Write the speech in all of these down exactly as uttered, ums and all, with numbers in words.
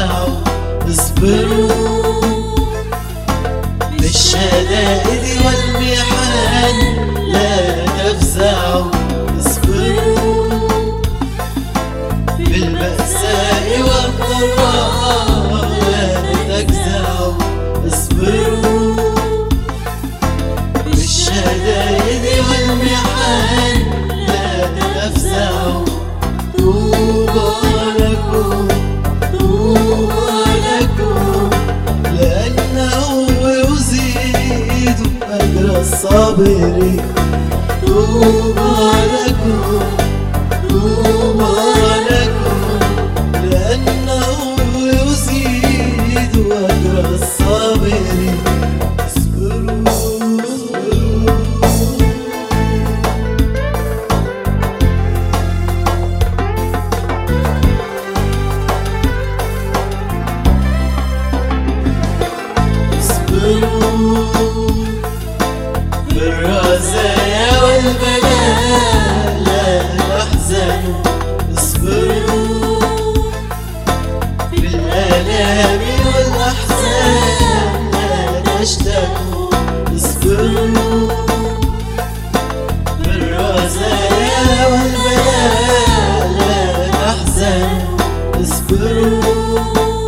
تفزعوا اصبروا بالشدائد والمحن، لا تفزعوا اصبروا بالبأساء والضراء، لا تجزعوا اصبروا بالشدائد والمحن، لا تفزعوا. طوبى لكم طوبى لكم لأنه يزيد أجر الصابرين. طوبى لكم طوبى لكم لأنه يزيد أجر الصابرين. اصبروا اصبروا في الرزايا والبلاء لا تحزنوا اصبروا بالآلام والأحزان لا تشتكوا اصبروا في الرزايا والبلاء لا تحزنوا اصبروا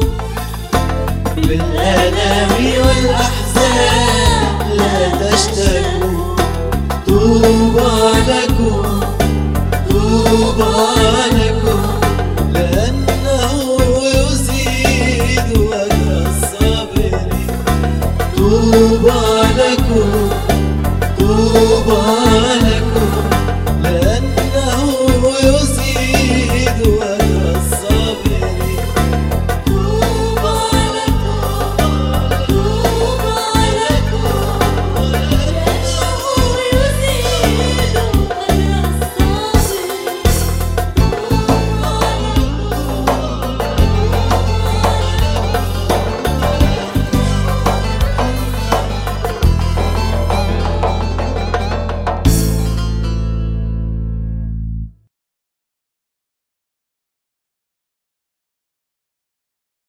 بالآلام والأحزان لا تشتكوا. طوبى لكم طوبى لكم لأنه يزيد أجر الصابرين. طوبى لكم